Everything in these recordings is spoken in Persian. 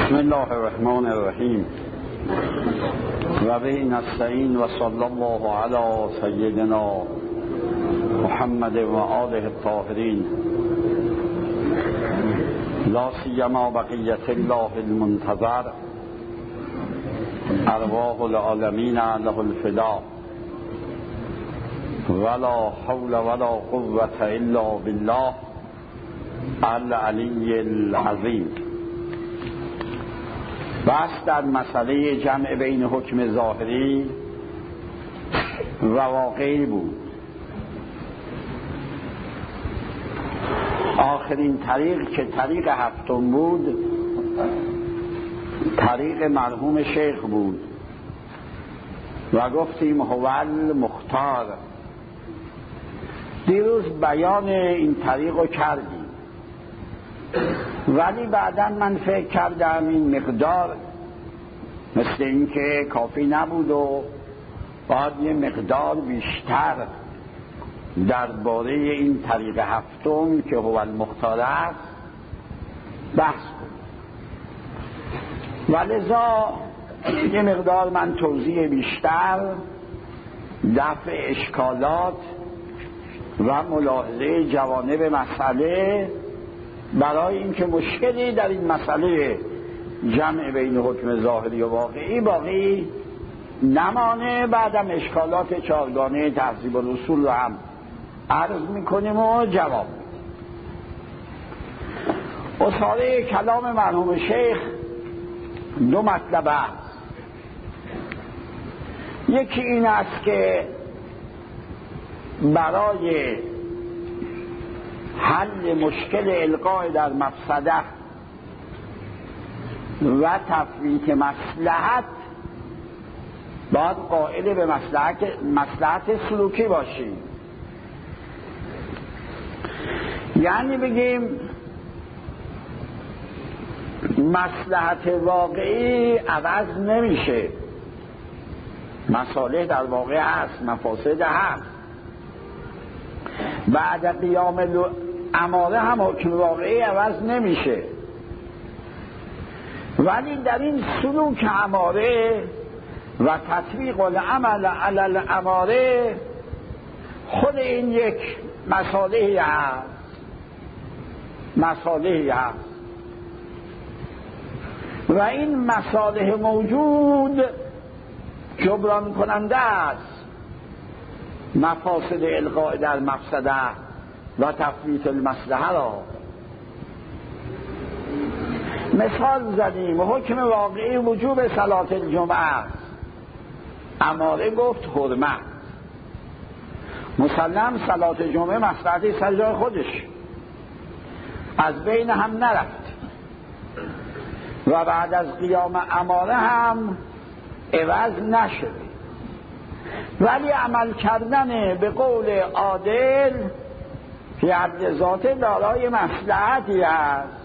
بسم الله الرحمن الرحیم و به نستعین و صلی الله علی سیدنا محمد و آله الطاهرین لا سیما بقیت الله المنتظر ارواح العالمین له الفدا ولا حول ولا قوة الا بالله العلی العظیم. بس در مسئله جمع بین حکم ظاهری و واقعی بود. آخرین طریق که طریق هفتم بود طریق مرحوم شیخ بود و گفتیم هو المختار. دیروز بیان این طریق رو کردیم، ولی بعدا من فکر کردم این مقدار مثل این که کافی نبود و باید یه مقدار بیشتر درباره این طریق هفتم که هو المختار است بحث کنم، ولذا یه مقدار من توضیح بیشتر، دفع اشکالات و ملاحظه جوانب مسئله برای اینکه مشکلی در این مسئله جمع بین حکم ظاهری و واقعی باقی نمانه. بعدم اشکالات چهارگانه تهذیب الاصول رو هم عرض میکنیم و جواب میدیم. اصاره کلام مرحوم شیخ دو مطلب است. یکی این است که برای حل مشکل القاء در مفسده و تفویت مصلحت باید قائل به مصلحت سلوکی باشیم. یعنی بگیم مصلحت واقعی عوض نمیشه، مصالح در واقع هست، مفاسد هست. بعد قیام اماره هم حکم واقعی عوض نمیشه، ولی در این سلوک اماره و تطبیق العمل علی الاماره خود این یک مصالحی هست و این مصالح موجود جبران کننده است مفاسد القاء در مفسده و تفویت المصلحه را. مثال زدیم حکم واقعی وجوب صلات الجمعه است، اماره گفت حرمت، مسلم صلات جمعه مصلحتی سر جای خودش از بین هم نرفت و بعد از قیام اماره هم عوض نشد، ولی عمل کردن به قول عادل فی حد ذاته دارای مصلحتی است.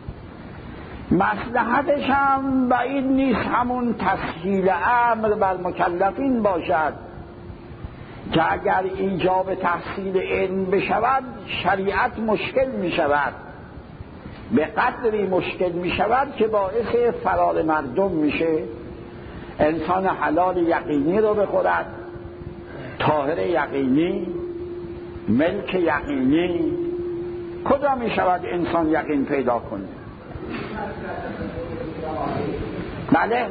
مصلحتش هم بعید نیست همون تسهیل امر بر مکلفین باشد که اگر ایجاب تحصیل علم بشود شریعت مشکل می شود، به قدری مشکل می شود که باعث فرار مردم میشه، انسان حلال یقینی رو بخورد، طاهر یقینی، ملک یقینی. کجا می شود انسان یقین پیدا کنه؟ بله،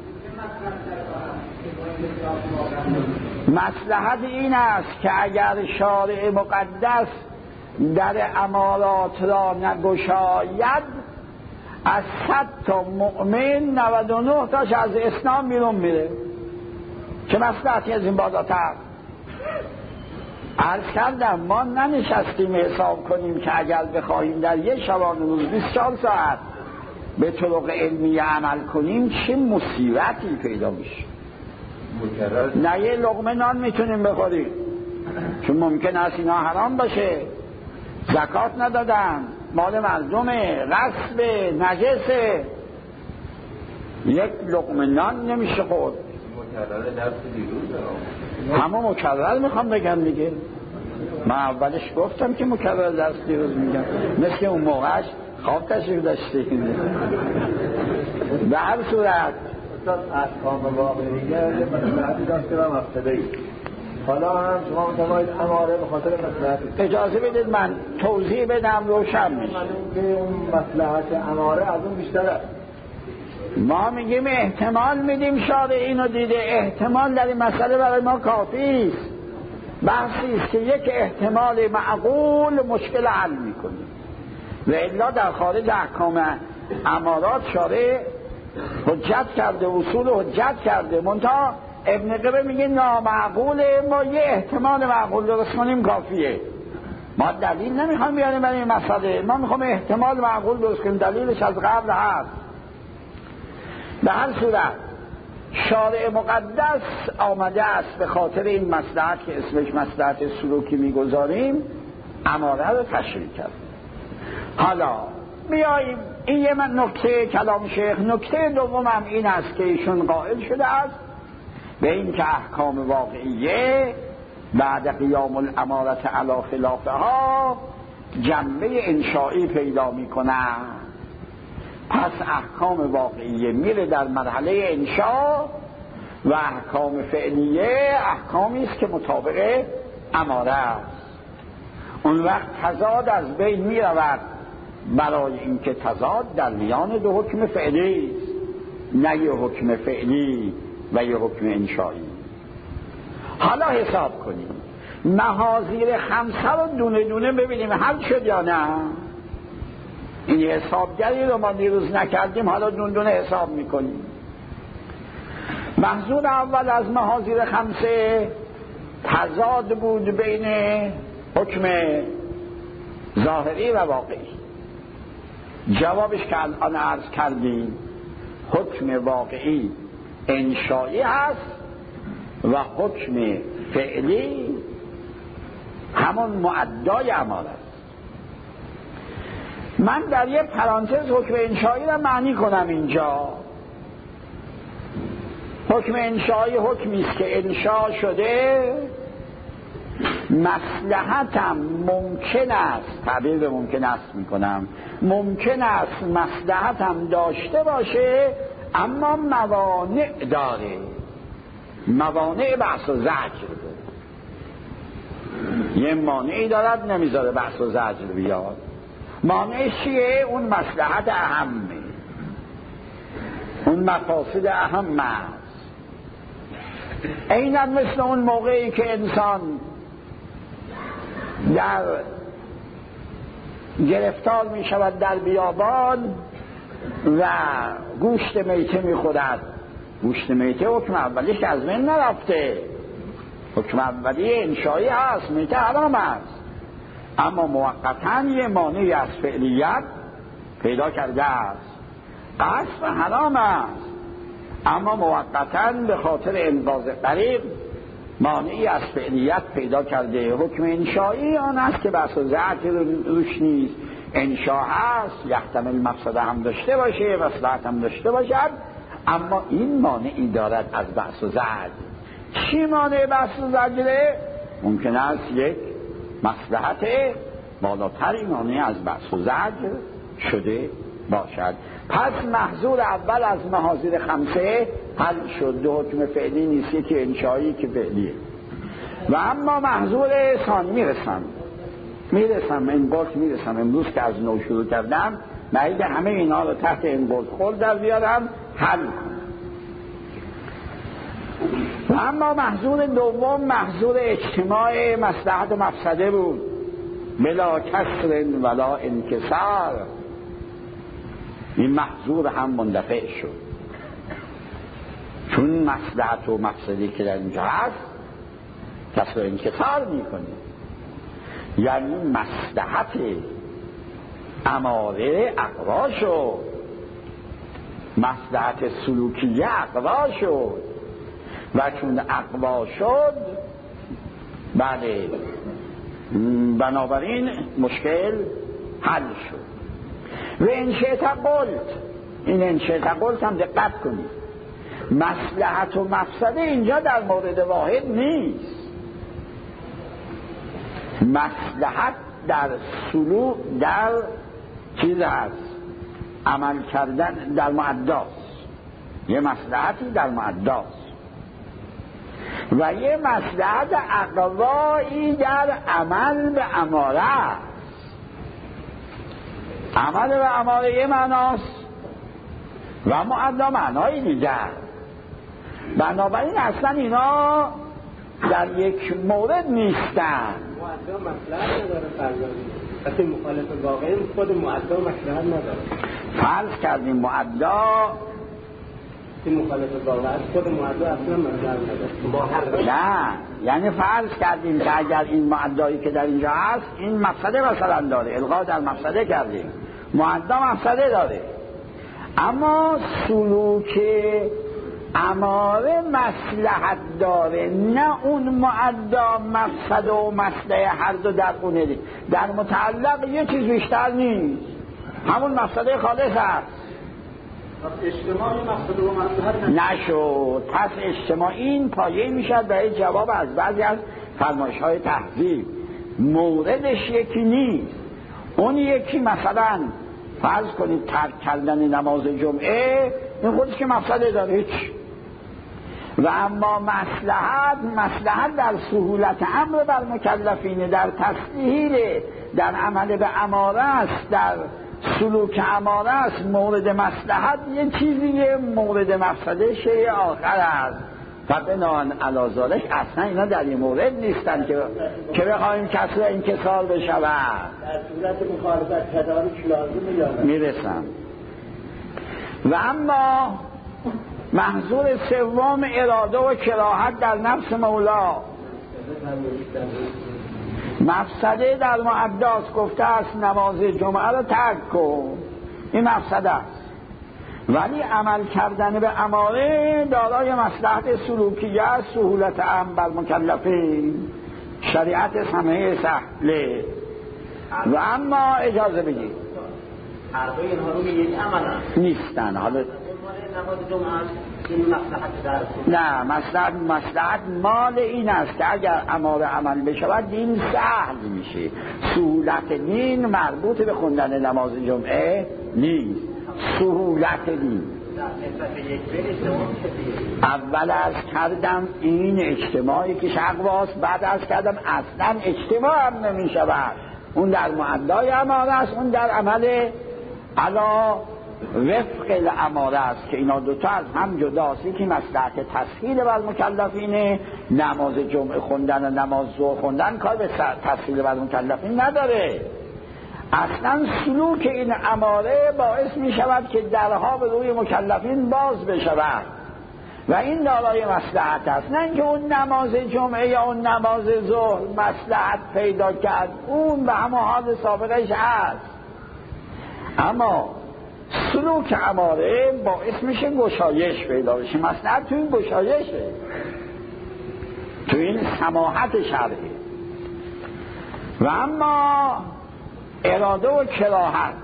مصلحت این است که اگر شارع مقدس در امارات را نگشاید از 100 تا مؤمن 99 تاش از اسلام بیرون میره. چه مصلحتی از این بالاتر؟ عرض کردم ما ننشستیم حساب کنیم که اگر بخواهیم در یک شبانه روز 24 ساعت به طرق علمی عمل کنیم چه مصیبتی پیدا میشه. نه یه لقمه نان میتونیم بخوریم چون ممکن است اینا حرام باشه، زکات ندادن، مال مردمه، غصب، نجسه، یک لقمه نان نمیشه خورد. همه مکرر میخوام بگم دیگه، من اولش گفتم که مکرر درس دیروز میگم، مثل اون موقعش خواب تشریف داشتیم. به هر صورت احکام واقعیه مصلحتی داشته و مفسده‌ای. حالا هم شما می‌فرمایید اماره به خاطر مصلحت. اجازه بدید من توضیح بدم روشن میشه. که اون مصلحت اماره از اون بیشتره. ما میگیم احتمال میدیم شارع اینو دیده، احتمال در این مسئله برای ما کافی است. بحثی است که یک احتمال معقول مشکل حل میکنه و الا در خارج احکام امارات شارع حجت کرده، اصول حجت کرده، منتها ابن قبه میگه نامعقوله، ما یه احتمال معقول درست کنیم کافیه. ما دلیل نمیخوایم بیاریم برای این مسئله، ما میخوایم احتمال معقول درست کنیم، دلیلش از قبل هست. به هر صورت شارع مقدس آمده است به خاطر این مصلحت که اسمش مصلحت سلوکی میگذاریم اماره رو تشریح کرد. حالا بیاییم این یه من نکته کلام شیخ. نکته دومم این است که ایشون قائل شده است به این که احکام واقعیه بعد قیام الامارت علی خلافها جنبه انشائی پیدا میکنه. پس احکام واقعیه میره در مرحله انشاء و احکام فعلیه احکامی است که مطابق اماره است. اون وقت تضاد از بین میرود، برای اینکه تضاد در میان دو حکم فعلی است، نه یه حکم فعلی و یه حکم انشائی. حالا حساب کنیم محاذیر خمسه رو دونه دونه ببینیم حل شد یا نه. این حسابگری رو ما دیروز نکردیم، حالا دونه دونه حساب میکنیم. محظور اول از محاذیر خمسه تضاد بود بین حکم ظاهری و واقعی. جوابش که الان عرض کردیم حکم واقعی انشائی هست و حکم فعلی همون معدای اماره است. من در یه پرانتز حکم انشائی را معنی کنم اینجا. حکم انشائی حکمی است که انشا شده، مصلحتم ممکن است، تعبیر به ممکن است میکنم، ممکن است مصلحتم داشته باشه اما موانع داره، موانع بحث و زجر داره. یه مانعی دارد نمیذاره بحث و زجر بیاد. مانعش چیه؟ اون مصلحت اهمه، اون مفاسد اهم است. اینم مثل اون موقعی که انسان در گرفتار می شود در بیابان و گوشت میته می خورد. گوشت میته حکم اولیش از بین نرفته، حکم اولی انشایی هست، میته حرام است، اما موقتاً یه مانعی از فعلیت پیدا کرده است. قصد حرام است اما موقتاً به خاطر انقاذ غریق مانعی از فعلیت پیدا کرده. حکم انشایی آن است که بحث و زجر روش نیست، انشا هست، یحتمل مفسده هم داشته باشه، مصلحت هم داشته باشد، اما این مانعی دارد از بحث و زجر. چی مانع بحث و زجره؟ ممکن است یک مصلحت بالاتری مانع از بحث و زجر شده باشد. پس محظور اول از محاذیر خمسه حل شد. دو حکم فعلی نیست، یکی انشایی که فعلیه. و اما محظور ثانی میرسم انقاط میرسم. امروز که از نو شروع کردم بعید همه اینا رو تحت انقاط خود در بیارم حل کنم. و اما محظور دوم محظور اجتماع مصلحت و مفسده بود، بلا کسر ولا انکسار. این محظور هم مندفع شد چون مصلحت و مفسدی که در اینجا هست کسر و انکسار میکنه، یعنی مصلحت اماره اقوا شد، مصلحت سلوکیه اقوا شد و چون اقوا شد بله بنابراین مشکل حل شد. و انشئت قلت، این انشئت قلت هم دقت کنید، مصلحت و مفسده اینجا در مورد واحد نیست. مصلحت در سلوک در چیز هست، عمل کردن در معداست، یه مصلحتی در معداست و یه مصلحت اقوایی در عمل به اماره است. عمل به اماره یه معناست و معدا معنای دیگر. بنابراین اصلا اینا در یک مورد نیستن. معدا مصلحت نداره فرزانه، وقتی مخالف واقعی خود معدا مصلحت نداره. فرض کردیم معدا مخالف واقعی خود معدا اصلا مصلحت نداره. نه، یعنی فرض کردیم که اگر این معدایی که در اینجا هست این مفسده مثلا داره، الغا در مفسده کردیم، معدا مفسده داره، اما سلوک اماره مصلحت داره، نه اون معدا مفسده و مصلحه هر دو در اونه. در متعلق یه چیز بیشتر نیست، همون مفسده خالص هست. اجتماعی مفسده و مصلحت نشد. پس اجتماعی این پایه میشد برای جواب از بعضی از فرمایش‌های تهذیب. موردش یکی نیست. اون یکی مثلا فرض کنید ترک کردن نماز جمعه، این خودش که مفسده داره هیچ. و اما مصلحت در سهولت امر بر مکلفین، در تسهیل در عمل به اماره است، در سلوک اماره است. مورد مصلحت یه چیزیه، مورد مفسده شیء آخر است. و بناهن علی ذالک اصلا اینا در این مورد نیستن که بخوایم کسر انکسار بشود. در صورت مخالفت تدارک لازمه یا نه؟ میرسم. و اما محظور سوم اراده و کراهت در نفس مولا. مفسده در معداست، گفته است نماز جمعه رو ترک کن، این مفسده است. ولی عمل کردن به اماره دارای مصلحت سلوکیه است، سهولت امر بر مکلفین، شریعت سمحه سهله. و اما اجازه بدید هر دو اینها رو یک عمل نیستن. حالا نماز جمعه این مصلحت در نه، مصلحت مال این است که اگر اماره عمل بشود دین سهل میشه. سهولت دین مربوط به خوندن نماز جمعه نیست. سهولت دین اول از کردم این اجتماعی که شقواست، بعد از کردم اصلا اجتماع هم نمی شود. اون در معدای اماره است، اون در عمل علا وفق الاماره است که اینا دوتا از هم جداست. یکی مصلحت تسهیل بر مکلفینه، نماز جمعه خوندن و نماز ظهر خوندن کار به تسهیل بر مکلفین نداره. اصلا سلوک این اماره باعث می شود که درها به روی مکلفین باز بشود و این دارای مصلحت است. نه اینکه اون نماز جمعه یا اون نماز ظهر مصلحت پیدا کرد، اون به همه حال سابقش هست، اما سلوک اماره باعث میشه گشایش پیدا بشه. مصلحت تو این گشایشه، تو این سماحت شرعی. و اما اراده و کراهت،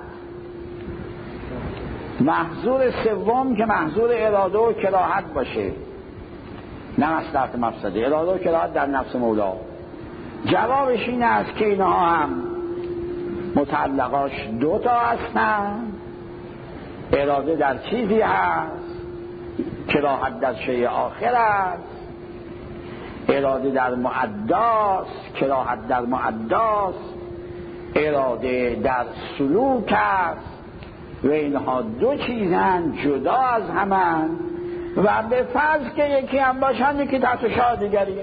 محظور سوم که محظور اراده و کراهت باشه، نه مصلحت مفسده، اراده و کراهت در نفس مولا. جوابش این است که اینها هم متعلقاش دوتا هستن. اراده در چیزی هست، کراهت در شیء آخر است. اراده در معداست، کراهت در معداست. اراده در سلوک است و اینها دو چیزن جدا از همن و به فرض که یکی هم باشن یکی تحت شعار دیگریه.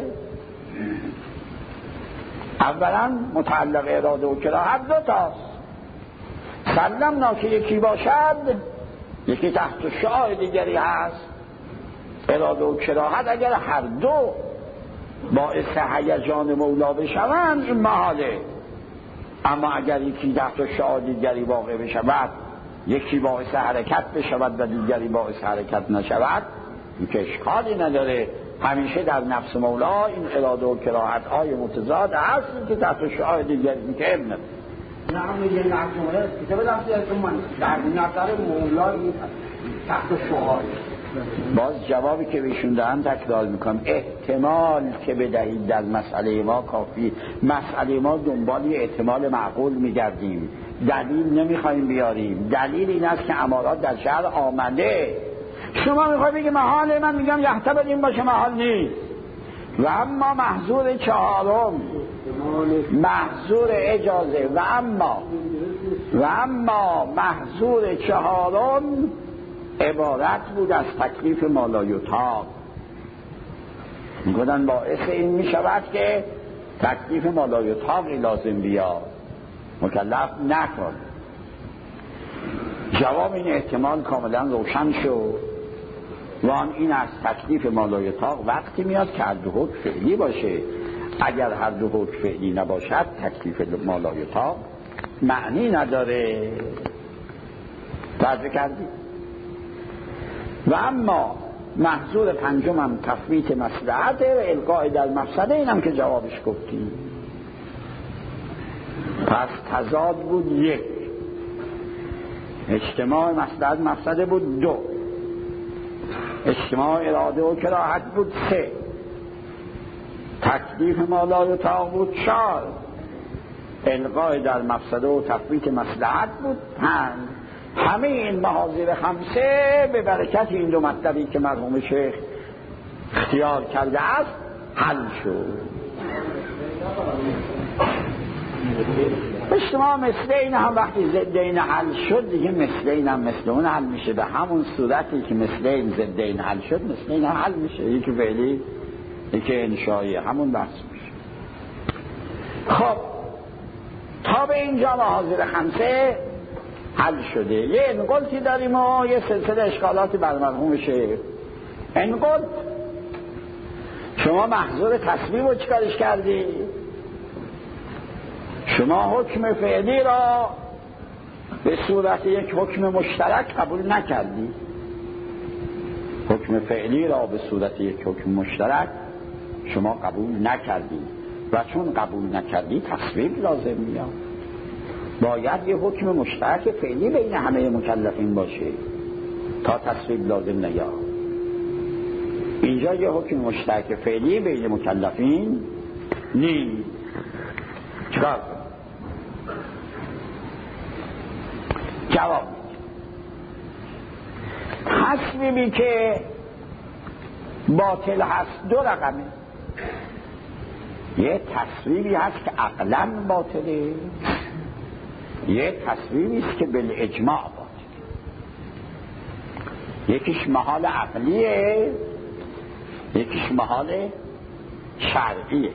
اولا متعلق اراده و کراهت دو تاست. سلمنا که یکی باشد یکی تحت شعار دیگری هست. اراده و کراهت اگر هر دو باعث هیجان مولا بشوند این محاله، اما اگر یکی تحت شعار دیگری واقع بشود، یکی باعث حرکت بشود و دیگری باعث حرکت نشود، این که اشکالی نداره. همیشه در نفس مولا این اراده و کراهت های متضاد هست که تحت شعار دیگری میگه ابن نعم میگه نعم کتاب در نظر مولا تحت شعار. باز جوابی که بهشون دارم تکرار میکنم، احتمال که بدهید در مسئله ما کافی. مسئله ما دنبال یه احتمال معقول میگردیم، دلیل نمیخوایم بیاریم. دلیل این است که امارات در شهر آمده، شما میخوای بگی محاله، من میگم یحتمل این باشه محال نیست. و اما محظور چهارم، محظور اجازه، و اما محظور چهارم عبارت بود از تکلیف مالایطاق. میگویند باعث این میشود که تکلیف مالایطاقی لازم بیاد، مکلف نکن. جواب این احتمال کاملا روشن شد. وان این از تکلیف مالایطاق وقتی میاد که هر دو حکم فعلی باشه. اگر هر دو حکم فعلی نباشد تکلیف مالایطاق معنی نداره. توجه کردی؟ و اما محظور پنجم هم تفویت مصلحت و القاء در مفسده، اینم که جوابش گفتی. پس تضاد بود یک، اجتماع مصلحت مفسده بود دو، اجتماع اراده و کراهت بود سه، تکلیف مالایطاق بود چهار، القاء در مفسده و تفویت مصلحت بود پنج. همه این محاذیر خمسه به برکت این دو مطلبی که مرحوم شیخ اختیار کرده است حل شد. اجتماع مثلین هم وقتی ضدین حل شد دیگه مثلین هم مثل اون حل میشه. به همون صورتی که مثلین ضدین حل شد مثلین هم حل میشه، یکی فعلی یکی انشایی، همون بحث میشه. خب تا به اینجا محاذیر خمسه حل شده. یه انقلتی داریم و یه سلسله اشکالاتی بر مرحوم شیخ. انقلت، شما محظور تصویب رو چیکارش کردی؟ شما حکم فعلی را به صورت یک حکم مشترک قبول نکردی. حکم فعلی را به صورت یک حکم مشترک شما قبول نکردی و چون قبول نکردی تصویب لازم میاد. باید یه حکم مشترک فعلی بین همه مکلفین باشه تا تصویب لازم نیاد. اینجا یه حکم مشترک فعلی بین مکلفین نیست. چکار؟ جواب تصویبی که باطل هست دو رقمه. یه تصویبی هست که عقلاً باطله، یه تصویبی است که بالاجماع باطله. یکیش محال عقلیه، یکیش محال شرعیه.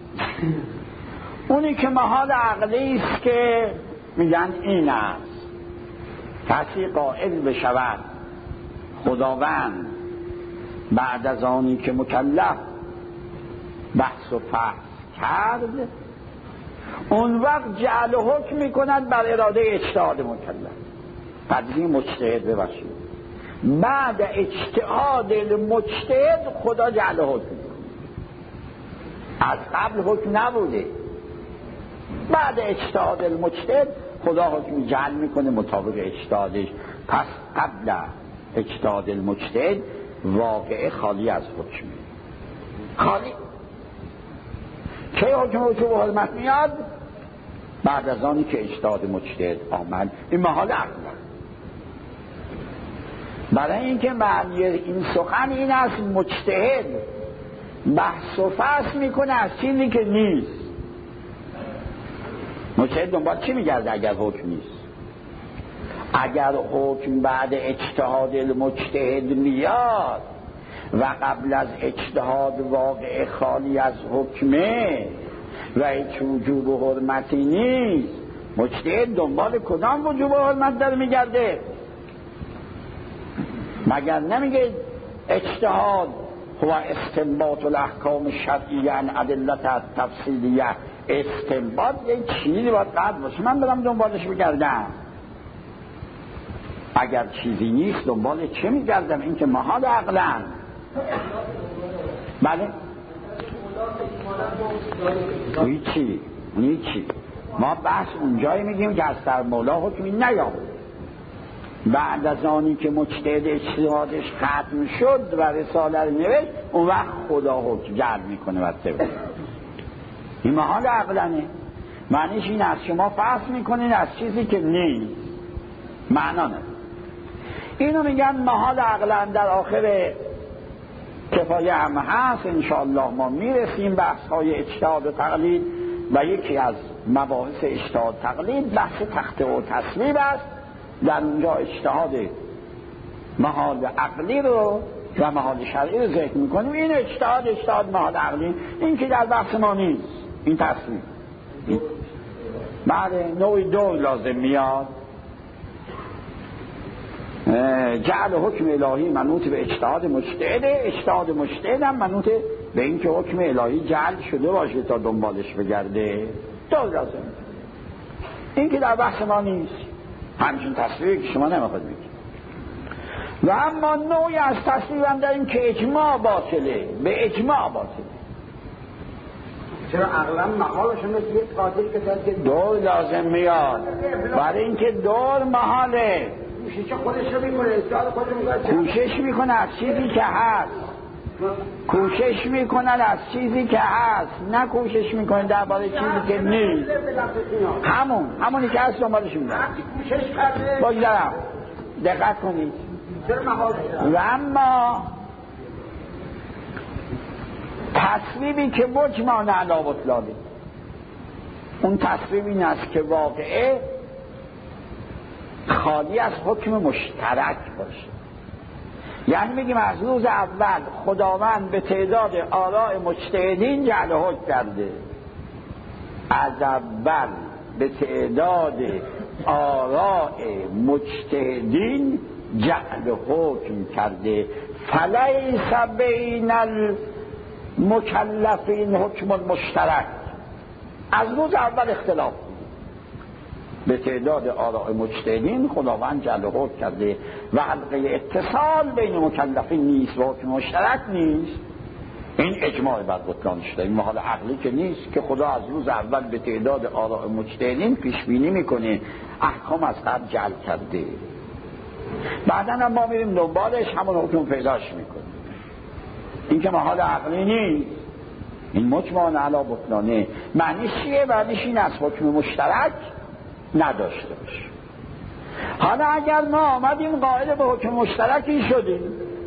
اونی که محال عقلی است که میگن این است کسی قائل بشود خداوند بعد از آنی که مکلف بحث و فحص کرد اون وقت جعل حکم میکند بر اراده اجتهاد مکلف. قدری مجتهد ببخشید، بعد اجتهاد المجتهد خدا جعل حکم میکند. از قبل حکم نبوده، بعد اجتهاد المجتهد خدا حکم جعل میکنه مطابق اجتهادش. پس قبل اجتهاد المجتهد واقعه خالی از حکمه. خالی که حکم وجوب و حرمت میاد بعد از آنی که اجتهاد مجتهد آمد. این محال عقل. برای اینکه معنی این سخن این است مجتهد بحث و فحص میکنه از چیزی که نیست. مجتهد دنبال چی میگرده اگر حکم نیست؟ اگر حکم بعد اجتهاد المجتهد میاد و قبل از اجتهاد واقع خالی از حکمه و هیچ وجوب و حرمتی نیست، مجتهد دنبال کدام وجوب و حرمت داره میگرده؟ مگر نمیگه اجتهاد هو استنباط الاحکام شرعیه عن ادلت تفصیلیه؟ استنباط یه چیزی باید قدر باشه من برم دنبالش بگردم. اگر چیزی نیست دنبال چه میگردم؟ این که محال عقلن. بله نیچی ما بحث اونجایی میگیم که از در مولا حکمی نیامد. بعد از آنی که مجتهد اجتهادش ختم شد و رساله رو نوشت اون وقت خدا حکم جعل میکنه و سبب. این محال عقلنه. معنیش این است شما فحص میکنین از چیزی که نیست. معنا نه. اینو میگن محال عقلا. در آخر کفایه هم هست انشاءالله ما میرسیم بحث های اجتهاد و تقلید و یکی از مباحث اجتهاد تقلید بحث تخته و تصویب است. در اونجا اجتهاد محال عقلی رو و محال شرعی رو ذکر میکنیم. این اجتهاد محال عقلی این که در بحث ما نیست. این تصویب بعد نوعی دور لازم میاد. جعل حکم الهی منوط به اجتهاد مجتهده، اجتهاد مجتهد هم منوط به اینکه حکم الهی جعل شده باشه تا دنبالش بگرده. دور لازم. این که در بحث ما نیست. همچین تصویری که شما نمیخواد بگید. و اما نوعی از تصویر هم داریم که اجماع باطله، به اجماع باطله. چرا عقلا محالشون یک قاضی که دور لازم میاد. برای اینکه دور محاله. کوشش میکنه از چیزی که هست، کوشش میکنن از چیزی که هست، نه کوشش میکنن درباره چیزی که نیست. همونی که هست دنبالش میکنن. بگذارم دقت کنید. و اما تصویبی که مجمع علی بطلانه، اون تصویب این است که واقعه خالی از حکم مشترک باشه. یعنی میگیم از روز اول خداوند به تعداد آراء مجتهدین جعل حکم کرده. از اول به تعداد آراء مجتهدین جعل حکم کرده. فلیس بین المکلفین حکم مشترک. از روز اول اختلاف به تعداد آراء مجتهدین خداوند جعل حکم کرده و حلقه اتصال بین مکلفین نیست و حکم مشترک نیست. این اجماع بر بطلان شده. این محال عقلی که نیست که خدا از روز اول به تعداد آراء مجتهدین پیش بینی میکنه احکام از قبل جعل کرده، بعدا هم ما میریم دنبالش همون حکم پیداش میکنه. این که محال عقلی نیست. این مجمع علی بطلانه. معنیش چیه؟ معنیش این از حکم مشترک نداشته باشه. حالا اگر ما آمدیم قائل به حکم مشترکی شدیم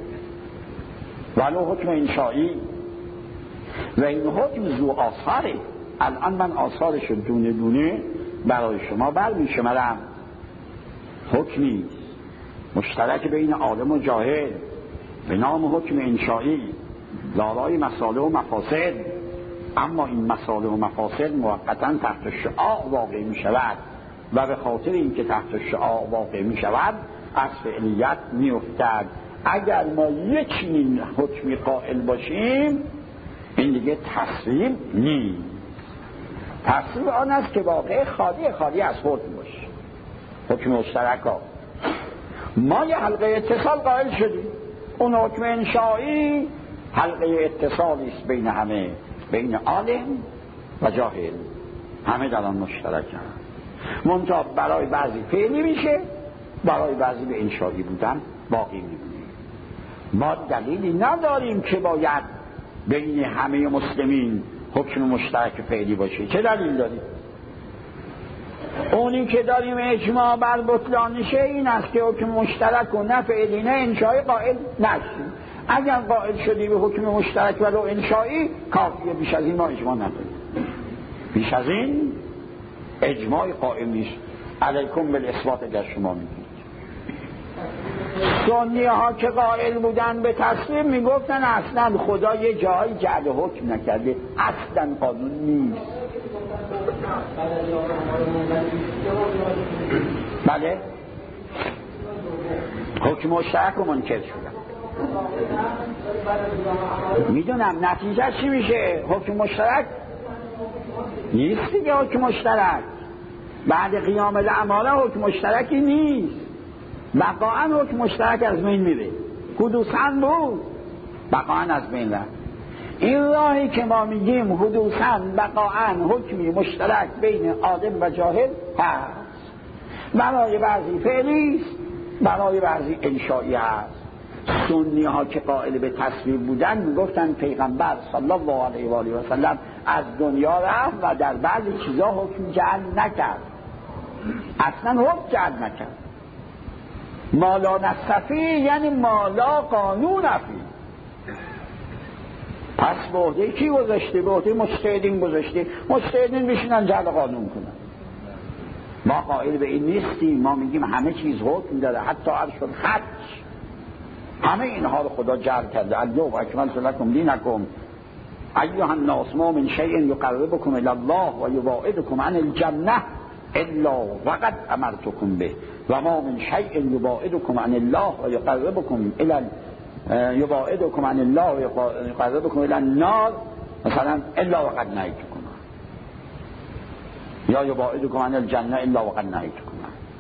ولو حکم انشایی و این حکم ذو آثاره، الان من آثارش دونه دونه برای شما برمیشمرم. حکمی مشترک بین عالم و جاهل به نام حکم انشایی دارای مصالح و مفاسد، اما این مصالح و مفاسد موقتا تحت شعاع واقع می شود و به خاطر اینکه تحت شعاع واقع می شود از فعلیت می افتد. اگر ما یک چنین حکمی قائل باشیم این دیگه تصویب نیست. تصویب آن است که واقع خالی از حکم باشه. حکم مشترک ها ما یه حلقه اتصال قائل شدیم. اون حکم انشایی حلقه اتصالی است بین همه، بین عالم و جاهل، همه در آن مشترک هم. منتها برای بعضی فعلی میشه، برای بعضی به انشایی بودن باقی میمونه. ما دلیلی نداریم که باید بین همه مسلمین حکم مشترک فعلی باشه. چه دلیل داریم؟ اونی که داریم اجماع بر بطلانشه این است که حکم مشترک و نه فعلی نه انشایی قائل نشیم. اگر قائل شدی به حکم مشترک ولو انشایی کافیه، بیش از این ما اجماع نداریم. بیش از این اجماع قائم نیست. علیکم بالاثبات اگر شما میگید. سنی ها که قائل بودن به تصویب میگفتن اصلا خدا یه جایی جعل حکم نکرده، اصلا قانون نیست. بله حکم مشترک رو منکر شدن. میدونم نتیجه چی میشه؟ حکم مشترک نیست دیگه. حکم مشترک بعد قیام الاعمال حکم مشترکی نیست. بقاعا حکم مشترک از بین میره. حدوثاً بود بقاعا از بین رفت. این راهی که ما میگیم حدوثاً بقاعا حکمی مشترک بین عالم و جاهل هست. برای بعضی فعلی است، برای بعضی انشایی هست. سنی ها که قائل به تصویب بودن میگفتن پیغمبر صلی الله علیه و آله و سلم از دنیا رفت و در بعضی چیزا حکم جعل نکرد، اصلا حکم جعل نکرد. مالا نصفی یعنی مالا قانون افی. پس به عهده کی گذاشته؟ به عهده مجتهدین گذاشته. مجتهدین بشینن جعل قانون کنن. ما قائل به این نیستیم. ما میگیم همه چیز حکم داره، حتی عرش الخط. همه اینها رو خدا جعل کرده. الیوم اکملت لکم دینکم ایها الناس ما من شیء یقربکم الی الله و یباعدکم عن الجنه الا وقد امرتکم به و ما من شیء یباعدکم عن الله و یقربکم الی یباعدکم عن الله و یقربکم الی النار مثلا الا وقد نهیتکم یا یباعدکم عن الجنه الا وقد نهیتکم.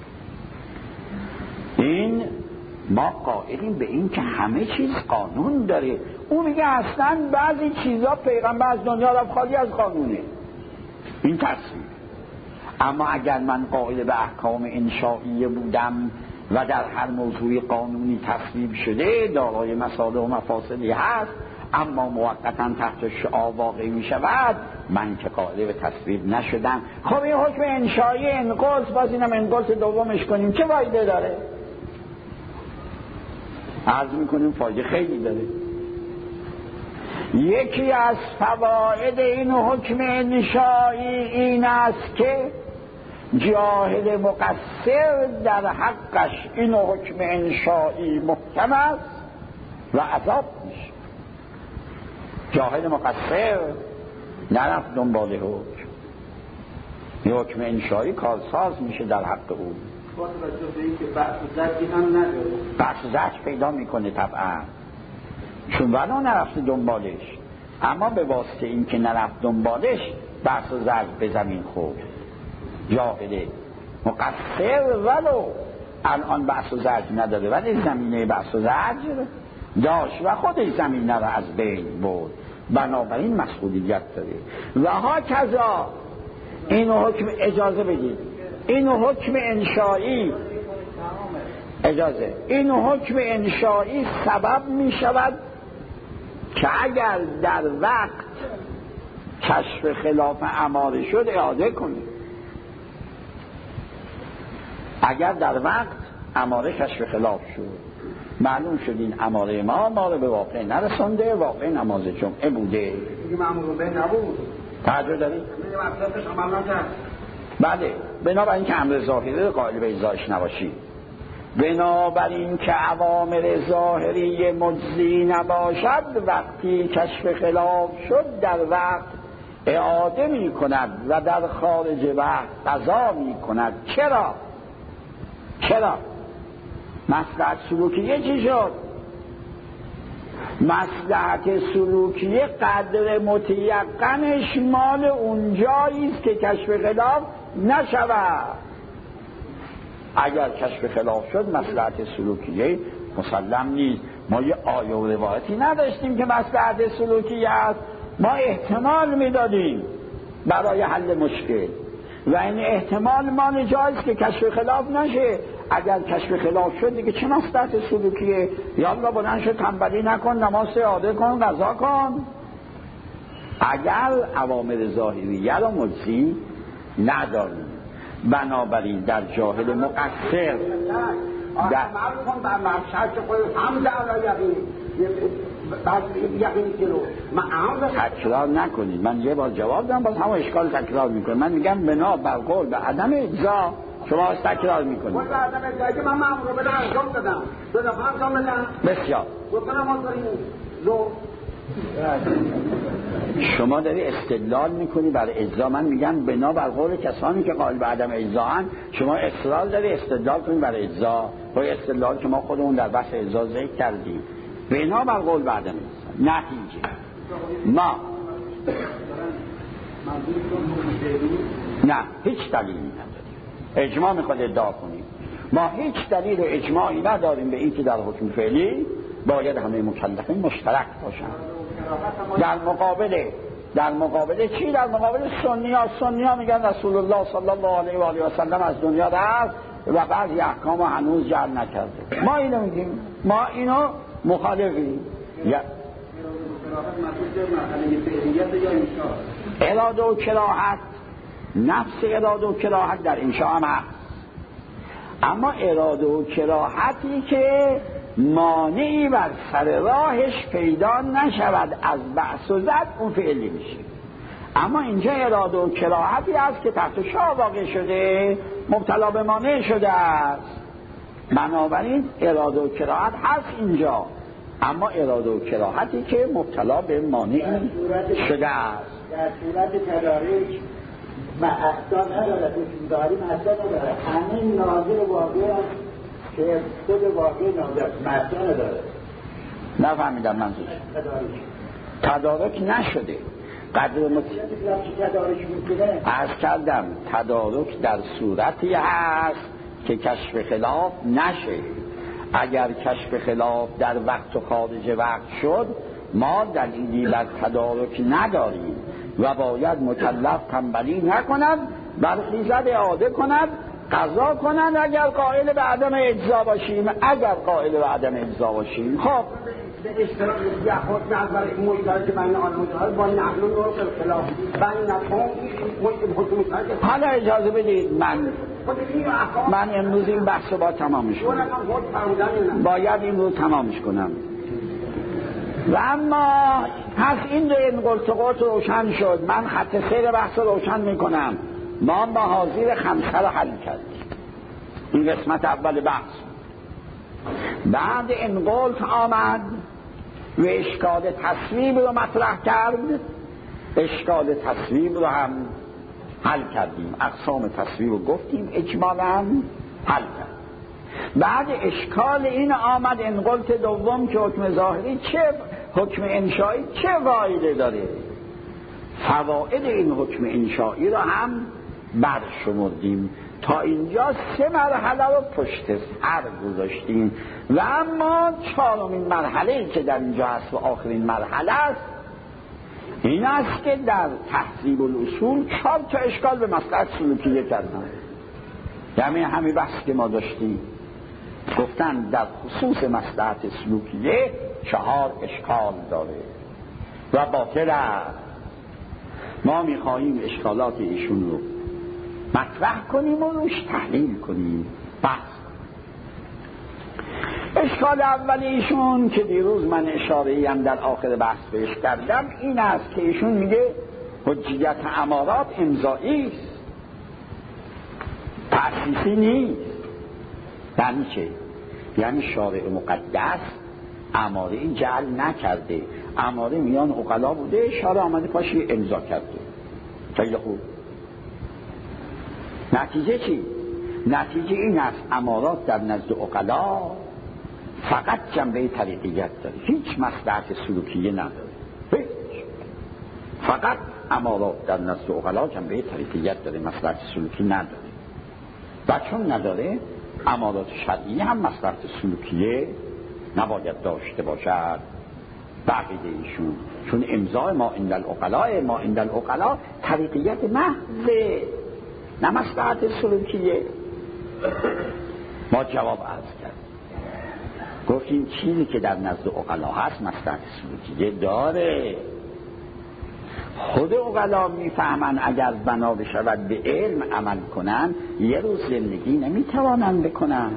این ما قائلیم به این که همه چیز قانون داره. اون میگه اصلا بعضی چیزا پیغمبر از دنیا رفت خالی از قانونه. این تصویر. اما اگر من قائل به احکام انشائیه بودم و در هر موضوع قانونی تصویب شده دارای مصالح و مفاسدی هست اما موقتا تحت شعاع واقع می شود، من که قائل به تصویب نشدم. خب این حکم انشائیه انقلس، باز اینم انقلس دومش کنیم چه فایده داره؟ عرض میکنیم فایده خیلی داره. یکی از فواید این حکم انشایی این است که جاهل مقصر در حقش این حکم انشایی محکم است و عذاب میشه. جاهل مقصر نرفت دنبال حکم، این حکم انشایی کارساز میشه در حق او. بحث و زجر پیدا میکنه طبعا، چون ولو نرفت دنبالش، اما به واسطه این که نرفت دنبالش بحث و زجر به زمین خورد. جاهل مقصر ولو الان بحث و زجر نداره ولی زمینه بحث و زجر داشت و خودش زمینه رو از بین برد، بنابراین مسئولیت داره. و ها کذا این حکم اجازه بدید، این حکم انشایی اجازه، این حکم انشایی سبب می شود که اگر در وقت کشف خلاف اماره شد اعاده کنید. اگر در وقت اماره کشف خلاف شد معلوم شد این اماره ما رو به واقع نرسونده، واقع نماز جمعه بوده. دیگه مأمور به نبود. توجه دارید؟ بله، بنابراین که امر ظاهری قائل به اجزایش نباشی، بنابراین که اوامر ظاهری مجزی نباشد وقتی کشف خلاف شد در وقت اعاده می کند و در خارج وقت قضا می کند. چرا؟ مصلحت سلوکیه چی شد؟ مصلحت سلوکیه قدر متیقنش مال اونجایی است که کشف خلاف نشود. اگر کشف خلاف شد مصلحت سلوکیه مسلم نیست. ما یه آیه و روایتی نداشتیم که مصلحت سلوکیه است، ما احتمال میدادیم برای حل مشکل و این احتمال مال جایز که کشف خلاف نشه. اگر کشف خلاف شد دیگه چه مصلحت سلوکیه؟ یا الله بلند شد تنبلی نکن، نماز اعاده کن، قضا کن. اگر اوامر ظاهریه را مجزی نداریم، بنابراین در جاهل مقصر در تکرار نکنید. من یه بار جواب دادم باز همون اشکال تکرار میکنم. من میگم بنا بر قول به عدم اجزا شما تکرار میکنید. قول به عدم اجزا که من مأمور به انجام دادم، دو دفعه انجام بدم. بسیار. شما داری استدلال میکنی برای اجزا. من میگم بنا بر قول کسانی که قائل به عدم اجزا هستند شما اصرار داری استدلال کنید برای اجزا. با استدلال که ما خودمون در بحث اجزا ذکر کردیم بنا بر قول به عدم اجزا. نتیجه ما نه هیچ دلیلی نداریم. اجماع میخواد ادعا کنیم. ما هیچ دلیل اجماعی نداریم به این که در حکم فعلی باید همه مکلفین مشترک باشند. در مقابل چی؟ در مقابل سنی ها میگن رسول الله صلی الله علیه و آله و سلم از دنیا رفت و بعضی احکام هنوز جعل نکرده. ما اینو میگیم، ما اینو مخالفیم. اراده و کراهت، نفس اراده و کراهت در انشاء هم هست، اما اراده و کراهتی که مانعی بر سر راهش پیدا نشود از بحث و زد اون فعلی میشه. اما اینجا اراده و کراهتی است که تحت شاه واقع شده، مبتلا به مانع شده است. بنابراین اراده و کراهت هست اینجا، اما اراده و کراهتی که مبتلا به مانع شده است. در صورت تدارک معصا نداره، داری معصا نداره، همین ناظر واقع است که خود واقع ناظر معصا نداره. نفهمیدم منظور. تدارک نشده. قدر تدارک میکنه عرض کردم تدارک در صورتی هست که کشف خلاف نشه. اگر کشف خلاف در وقت و خارج وقت شد ما دلیلی بر تدارک نداریم و باید مکلف تنبلی نکند، برخیزد اعاده کند، قضا کند اگر قائل به عدم اجزا باشیم. اگر قائل به عدم اجزا باشیم خب به اشتراک یخوت نظر مشترک بین آن مجاهد با نحن نور خلاف بین نفهم. حالا اجازه بدید من امروز این بحث رو با تمامش کنم، باید این رو تمامش کنم. و اما پس این قلت روشن شد، من خط سیر بحث رو روشن میکنم. ما محاذیر خمسه رو حل کردیم، این قسمت اول بحث. بعد این قلت آمد و اشکال تصویب رو مطرح کرد. اشکال تصویب رو هم حل کردیم، اقسام تصویب رو گفتیم، اجمالاً حل کرد. بعد اشکال این آمد این قلت دوم که حکم ظاهری چه حکم انشایی چه فایده داره. فواید این حکم انشایی رو هم برشمردیم. تا اینجا 3 مرحله رو پشت سر گذاشتیم و اما 4مین مرحله که در اینجا هست و آخرین مرحله است این است که در تهذیب الاصول 4 تا اشکال به مصلحت سلوکیه کردن. یعنی همین بحث که ما داشتیم گفتن در خصوص مصلحت سلوکیه 4 اشکال داره و باطل است. ما میخواهیم اشکالات ایشون رو مطرح کنیم و روش تحلیل کنیم. بحث اشکال اول ایشون که دیروز من اشاره‌ای هم در آخر بحث بهش کردم این است که ایشون میگه حجیت امارات امضایی است، تأسیسی نیست. یعنی چه؟ یعنی شارع مقدس اماره جعل نکرده، اماره میان عقلا بوده، شارع آمده پاشی امضا کرده. خیلی خوب. نتیجه چی؟ نتیجه این است امارات در نزد عقلا فقط جنبه طریقیت داره، هیچ مصلحت سلوکیه نداره. هیچ. فقط امارات در نزد عقلا جنبه طریقیت داره، مصلحت سلوکی نداره. و چون نداره امارات شرعی هم مصلحت سلوکیه نباید داشته باشد. بقیده ایشون چون امضای ما عند العقلاء طریقیت محضه نه مصلحت سلوکیه. ما جواب عرض کرد گفتیم چیزی که در نزد عقلا هست مصلحت سلوکیه داره. خود عقلا میفهمن اگر بنا بشود به علم عمل کنن یه روز زندگی نمیتوانن بکنن.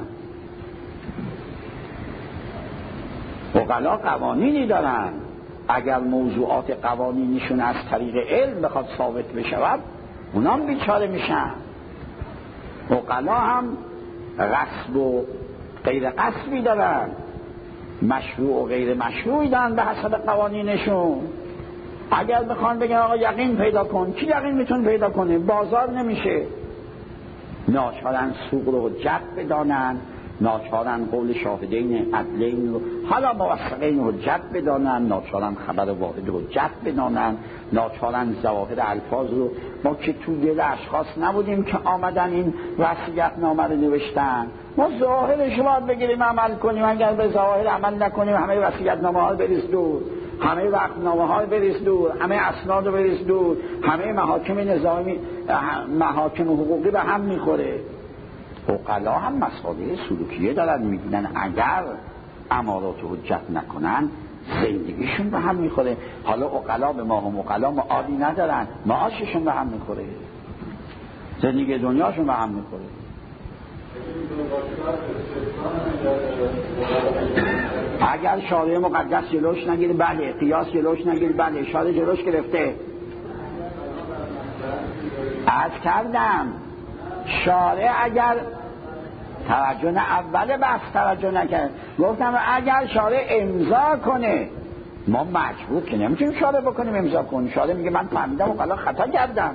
عقلا قوانینی دارن، اگر موضوعات قوانینیشون از طریق علم بخواد ثابت بشود اونام بیچاره میشن. عقلا هم غصب و غیر غصبی دارن، مشروع و غیر مشروعی دارن به حسب قوانینشون. اگر بخوان بگن آقا یقین پیدا کن، کی یقین میتونه پیدا کنه؟ بازار نمیشه. ناچارن سوق رو حجت بدانن، ناچارن قول شاهدین عدلین رو حالا موثقین حجت بدانن، ناچارن خبر واحد رو حجت بدانن، ناچارن ظواهر الفاظ رو. ما که تو دل اشخاص نبودیم که آمدن این وصیت نامه رو نوشتن، ما ظاهرش رو باید بگیریم عمل کنیم. اگر به ظاهر عمل نکنیم همه وصیت نامه ها رو بریز دور، همه وقت نامه ها رو بریز دور، همه اسناد رو بریز دور، همه محاکم نظامی محاکم حقوقی به هم میخوره. عقلا هم مسائل سلوکیه دارن، میگن اگر امارات حجت نکنن زندگیشون به هم میخوره. حالا عقلا به ما هم عقلا معادی ندارن، معاششون به هم میخوره، زندگی دنیاشون به هم میخوره. اگر شارع مقدس جلوش نگیره بله، قیاس جلوش نگیره بله، شارع جلوش گرفته. عرض کردم شارع اگر توجه اول بحث توجه نکرد، گفتم اگر شارع امضا کنه ما مجبور که نمیتونیم شارع بکنیم امضا کنیم. شارع میگه من فهمیدم و حالا خطا کردم.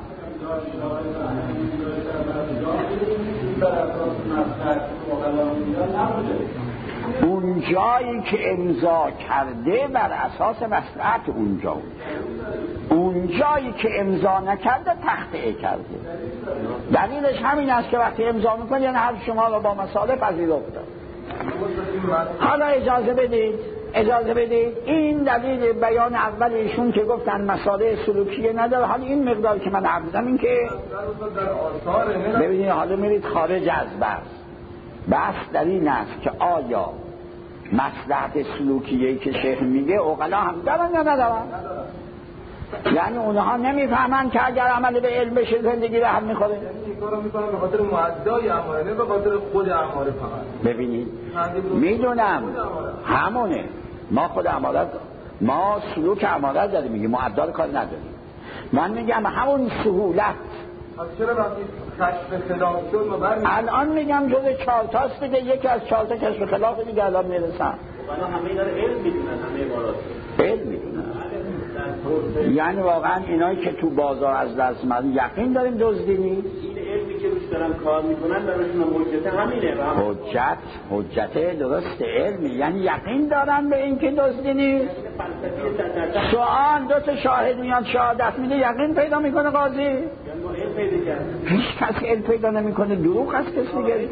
اون جایی که امضا کرده بر اساس مصلحت اونجا، اون جایی که امضا نکرده تخطئه کرده. دلیلش همین است که وقتی امضا میکنه یعنی هر شما رو با مسائل پذیرفته. حالا اجازه بدید این دلیل بیان اول ایشون که گفتن مسائل سلوکیه نداره. حالا این مقدار که من عرضم این که ببینید حالا میرید خارج از بحث در این است که آیا مصلحت سلوکیه که شیخ میگه عقلا هم دارن یا ندارن؟ یعنی اونها نمیفهمن که اگر عمل به علم بشه زندگی رو هم میخوره؟ این کارو میکنن به خاطر معدای اماره، نه به خاطر خود اماره فقط. ببینید میدونم همونه، ما خود امارت، ما سلوک امارت داریم میگیم، معدل کار نداریم. من میگم همون سهولت. چرا وقتی کشف خلاف شد ما الان میگم جز 4 تاست دیگه، یکی از 4 تا کشف خلاف دیگه الان میرسن. الان همه اینا رو علم میدونن، همه عبارات علم میدونن. یعنی واقعا اینایی که تو بازار از دست من یقین داریم دزدی نیست. این علمی که روش دارن کار میکنن براشون حجت همینه. حجت درست علمی، یعنی یقین دارن به این که دزدی نیست. سوال 2 تا شاهد میاد شهادت میده یقین پیدا میکنه قاضی. هیچ کس علم پیدا نمیکنه، دروغ هست کسی دیگه.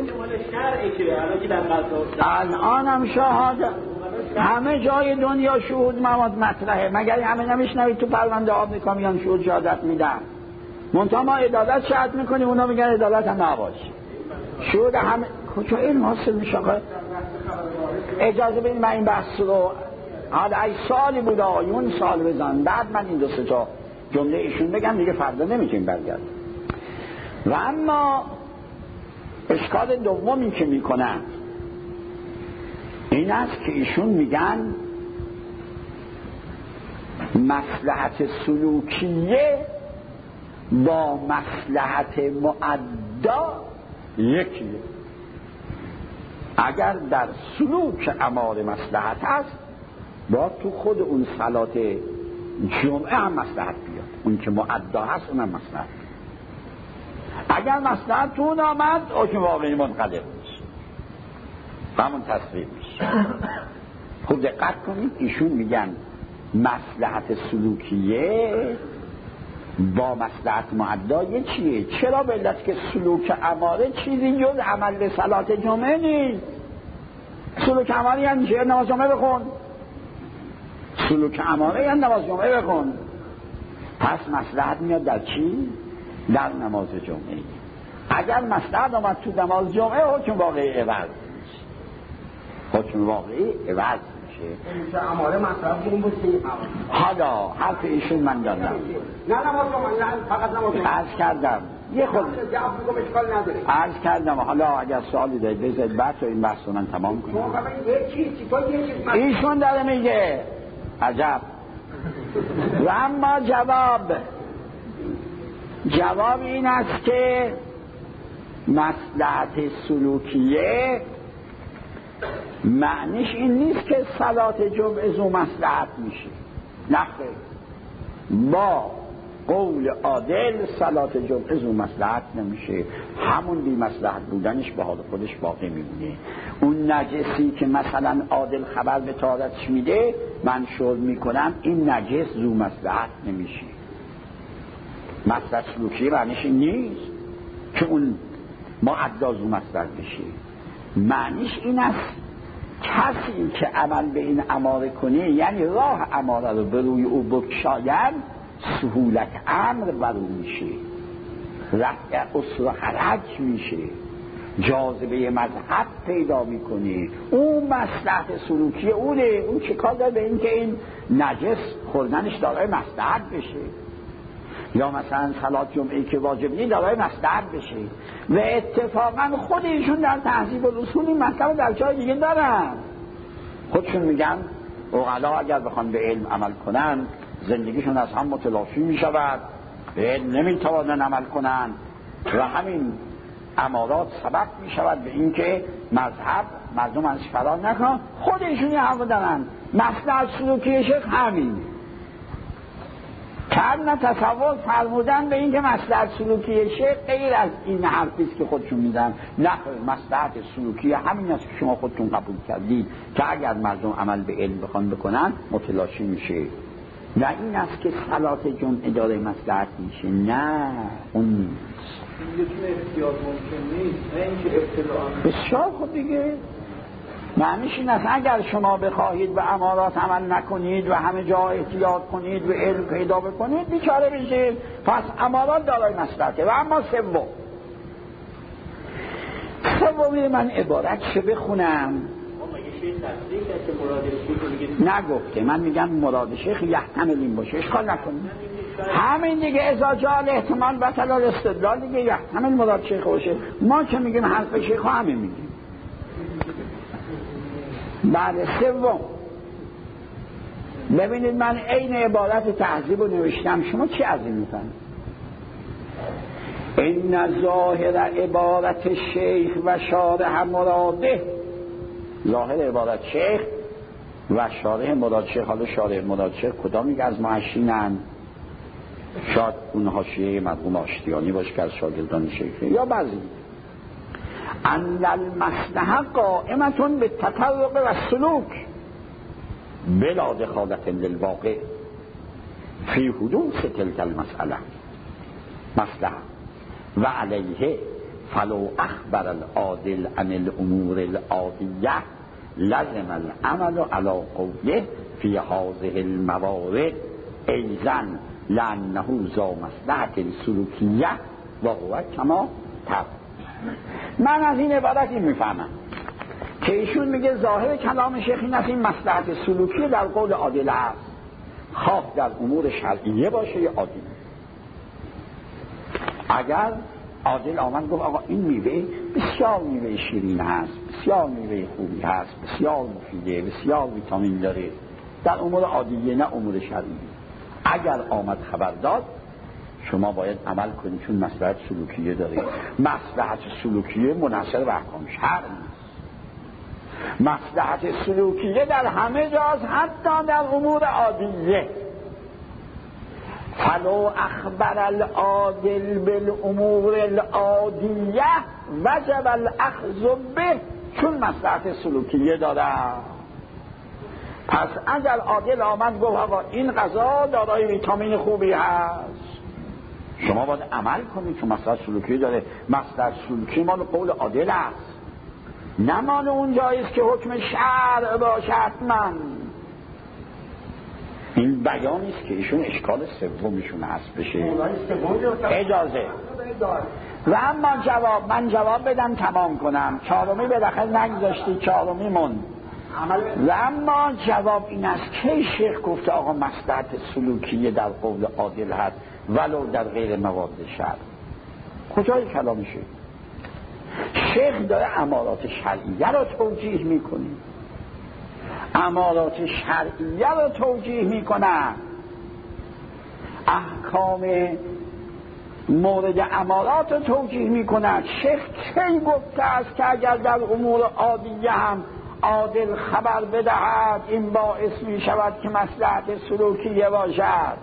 الان هم شهادت همه جای دنیا شهود مواد مطرحه، مگر همه نمیشنوید تو پرونده آمریکا میان شهود شهادت میدن. منتها ما عدالت شهادت میکنیم اونا میگن عدالت هم نباشه. شهود همه کجا علم حاصل میشه؟ اجازه بدید من این بحث رو حالا ای سالی بود آیون سال بزن، بعد من این 2-3 تا جمله ایشون بگم دیگه فردا نمیتونیم برگردیم. و اما اشکال دومی که میکنن این است که ایشون میگن مصلحت سلوکیه با مصلحت معدا یکیه. اگر در سلوک امر مصلحت هست باید تو خود اون صلات جمعه هم مصلحت بیاد، اون که معدا هست اونم مصلحت بیاد. اگر مصلحت تو اون آمد حکم واقعی منقلب میشه، همون تصویر میشه. خوب دقت کنید ایشون میگن مصلحت سلوکیه با مصلحت معدا چیه؟ چرا؟ به علت که سلوک اماره چیزی جز عمل به صلات جمعه نیست. سلوک اماره یعنی چه؟ نماز جمعه بخون. سلوک اماره یعنی نماز جمعه بخون. پس مصلحت میاد در چی؟ در نماز جمعه. اگر مصلحت آمد تو نماز جمعه حکم واقعی عوض میشه. حکم واقعی عوض میشه. اماره مصلحت اون بود که حالا حرف ایشون من دادم. نه نماز جمعه فقط نماز جمعه. عرض کردم یه خود جواب میگم اشکال نداره. عرض کردم حالا اگر سوالی دارید بذارید بعد تو این بحث رو من تمام کنم. یه چیز ایشون داره میگه عجب. و اما جواب این است که مصلحت سلوکیه معنیش این نیست که صلات جمعه زو مصلحت میشه. نخیر، با قول عادل صلات جمعه زو مصلحت نمیشه، همون بی مصلحت بودنش به حال خودش باقی میمونه. اون نجسی که مثلا عادل خبر به طهارتش میده من شرب میکنم، این نجس زو مصلحت نمیشه. مصلحت سلوکی معنیش این نیست که اون معدا زو مصلحت بشه. معنیش این است کسی که عمل به این اماره کنه، یعنی راه اماره رو به روی او بکشاید، سهولت امر بر او میشه، رفع اسر و حرج میشه، جاذبه مذهب پیدا میکنه. اون مصلحت سلوکی اونه. اون چه کار داره به این که این نجس خوردنش دارای مصلحت بشه؟ یا مثلا صلات جمعه که واجب نیست دارای مصلحت بشه. و اتفاقا خود ایشون در تهذیب الاصول این مطلب در جای دیگه دارن. خودشون میگن عقلا اگر بخوان به علم عمل کنن زندگیشون از هم متلاشی میشود، به علم نمیتوانن عمل کنن و همین امارات سبب میشود به اینکه مذهب مردم ازش فرار نکنن. خود ایشون یه حرف دارن. مصلحت سلوکی شیخ همین کارن تصور فرمودن به اینکه مصلحت سلوکی شیخ غیر از این حرفیست که خودشون میدن. نه، مصلحت سلوکی همین است که شما خودتون قبول کردید که اگر مردم عمل به علم بخوان بکنن متلاشی میشه. نه این است که صلات جمعه داره مصلحت میشه، نه اون نیست. یه تونه احتیاط ممکن نیست، نه اینکه ابتداء بسیار خوب دیگه. معنیش این است اگر شما بخواهید به امارات عمل نکنید و همه جا احتیاط کنید و علم پیدا بکنید بیچاره بشید، پس امارات دارای مصلحته. و اما سومی من عبارت چه بخونم؟ نگفته، من میگم مراد شیخ یحتمل این باشه، اشکال نکنید همین دیگه. اذا جاء الاحتمال بطل الاستدلال دیگه، یحتمل مراد شیخ باشه. ما که میگیم حرف شیخ همین میگیم. بعد سوم ببینید من عین عبارت تهذیب رو نوشتم، شما چی از این میفهمید؟ این ظاهر عبارت شیخ و شارح مراده، ظاهر عبارت شیخ و شارح مراد شیخ. حالا شارح مراد شیخ کدامی که از معشینن؟ شاید اون حاشیه مرحوم آشتیانی باشه که از شاگردان شیخه، یا بعضی. ان المصلحه قائمة بالتطرق و السلوک بلا دخالة للواقع فی حدوث تلك المسألة مصلحه و علیه فلو اخبر العادل عن الامور العادیه لزم العمل على قوله فی هذه الموارد ایضا لانه ذا مصلحة سلوکیه و هو کما تر. من از این عبارت این میفهمم که ایشون میگه ظاهر کلام شیخ این است این مصلحت سلوکی در قول عادل است، خواه در امور شرعیه باشه یا عادی. اگر عادل آمد گفت آقا این میوه بسیار میوه شیرین هست، بسیار میوه خوبی هست، بسیار مفیده، بسیار ویتامین داره، در امور عادیه نه امور شرعیه، اگر آمد خبر داد شما باید عمل کنید چون مصلحت سلوکیه داره. مصلحت سلوکیه منحصر به احکام شرع نیست. مصلحت سلوکیه در همه جاست، حتی در امور عادیه. فلو اخبر العادل بالامور العادیه وجب الاخذ به، چون مصلحت سلوکیه داره. پس اگر عادل آمد گفت آقا این غذا دارای ویتامین خوبی هست، شما باید عمل کنید چون مصلحت سلوکی داره. مصلحت سلوکی مال قول عادل است، نه مال اون جاییست که حکم شرع باشد. من این بیانی است که ایشون اشکال سومشون هست بشه اجازه. و اما جواب، من جواب بدم تمام کنم، چهارمی بالاخره نگذاشتی، چهارمی موند. و اما جواب این است که شیخ گفته آقا مصلحت سلوکیه در قول عادل هست ولو در غیر مواد شرع؟ کجای کلامشه؟ شیخ داره امارات شرعیه رو توجیه میکنه، امارات شرعیه رو توجیه میکنه. احکام مورد امارات رو توجیه میکنه. شیخ کی گفته است که اگر در امور عادیه هم عادل خبر بدهد این باعث می شود که مصلحت سلوکیه باشد؟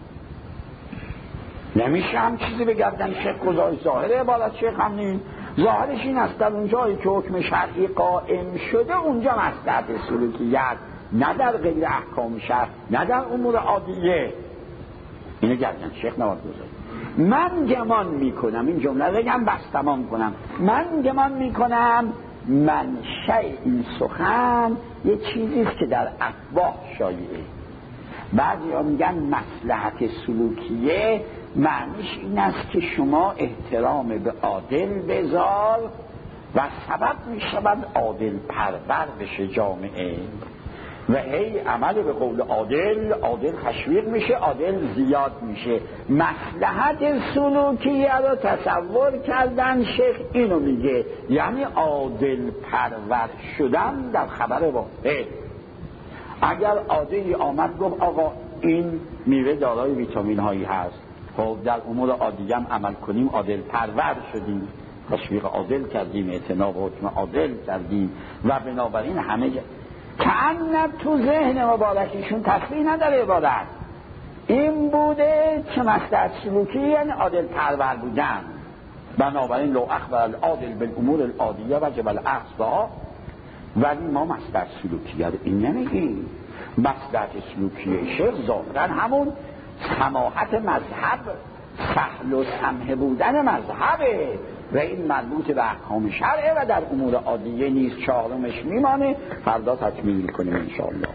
نمیشه هم چیزی بگردن شیخ گذاشت. ظاهر عبارت شیخ هم نیست. ظاهرش این است در اونجایی که حکم شرعی قائم شده اونجا مصلحت سلوکیه، نه در غیر احکام شرع، نه در امور عادیه. اینو گردن شیخ نباید گذاشت. من گمان میکنم، این جمله رو بگم بس تمام کنم، من گمان میکنم منشأ این سخن یه چیزیست که در افواه شایعه. بعضی ها میگن مصلحت سلوکیه معنیش این است که شما احترام به عادل بذار و سبب میشود عادل پرور بشه جامعه. و هی عمل به قول عادل تشویق میشه، عادل زیاد میشه. مصلحت سلوکیه رو تصور کردن شیخ اینو میگه، یعنی عادل پرور شدن در خبر واحد. اگر عادلی آمد گفت آقا این میوه دارای ویتامین هایی هست، خب در امور عادیه هم عمل کنیم، عادل پرور شدیم، تشویق عادل کردیم، اعتناب و حکم عادل کردیم و بنابراین همه کأن تو ذهن مبارکیشون تصریح نداره عبادت این بوده که مصلحت سلوکی یعنی عادل پرور بودن. بنابراین لو اخبر العادل بالامور العادیه وجب الاخذ بها، ولی ما مصلحت سلوکیه رو این نمیگیم. مصلحت سلوکیه شیخ ظاهرا همون سماحت مذهب، سهل و سمح بودن مذهبه و این مربوط به احکام شرعه و در امور عادیه نیست. چهارمش میمانه، فردا تکمیل کنیم انشاءالله.